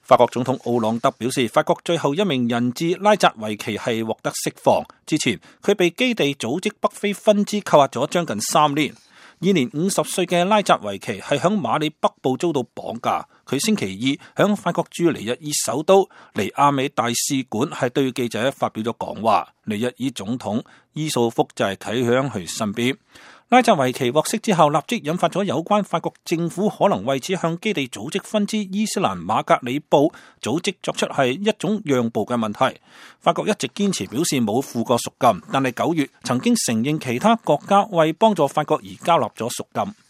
法國總統奧朗德表示，法國最後一名人質拉扎維奇係獲得釋放。之前佢被基地組織北非分支扣押咗將近3年。現年50歲嘅拉扎維奇係響馬里北部遭到綁架。佢星期二響法國駐尼日爾首都尼亞美大使館係對記者發表咗講話。尼日爾總統伊素福就係企響佢身邊。拉扎維奇獲釋之後，立即引發咗有關法國政府可能為此向基地組織分支伊斯蘭馬格里布組織作出係一種讓步嘅問題。法國一直堅持表示冇付過贖金，但係9月曾經承認其他國家為幫助法國而交納咗贖金。